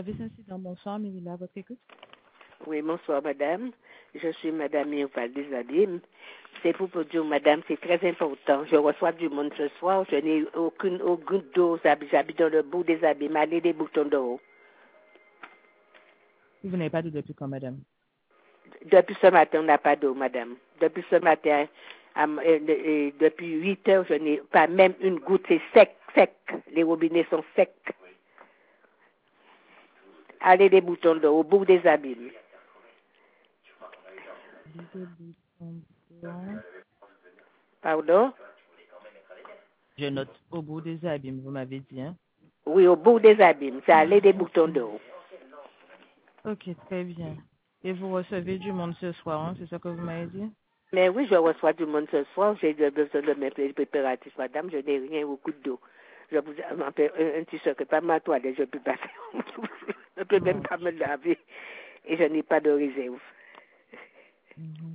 Service incident, bonsoir, Mélila, à votre écoute. Oui, bonsoir, madame. Je suis madame Mirval Desabim. C'est pour vous dire, madame, c'est très important. Je reçois du monde ce soir. Je n'ai aucune goutte d'eau. J'habite dans le bout des abîmes. Allez, des boutons d'eau. Vous n'avez pas d'eau depuis quand, madame? Depuis ce matin, on n'a pas d'eau, madame. Depuis ce matin, depuis 8 heures, je n'ai pas même une goutte. C'est sec, sec. Les robinets sont secs. Allez, des boutons d'eau, au bout des abîmes. Des boutons d'eau. Pardon? Je note au bout des abîmes, vous m'avez dit, hein? Oui, au bout des abîmes. C'est aller des boutons d'eau. Ok, très bien. Et vous recevez du monde ce soir, hein? C'est ça que vous m'avez dit? Mais oui, je reçois du monde ce soir. J'ai besoin de mes préparatifs, madame. Je n'ai rien au coup d'eau. Je vous un petit secret, pas ma toilette, je ne peux pas faire. Je ne peux même pas me laver. Et je n'ai pas de réserve. Mhm.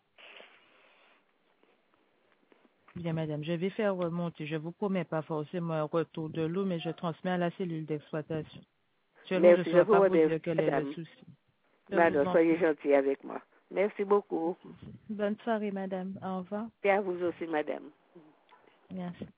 Bien, madame, je vais faire remonter. Je vous promets pas forcément un retour de l'eau, mais je transmets à la cellule d'exploitation. Seulement, je ne Merci, je saurais vous pas vous remercie, dire quel est le madame. souci. Je vous Madame, en soyez prie. gentille avec moi. Merci beaucoup. Bonne soirée, madame. Au revoir. Et à vous aussi, madame. Merci.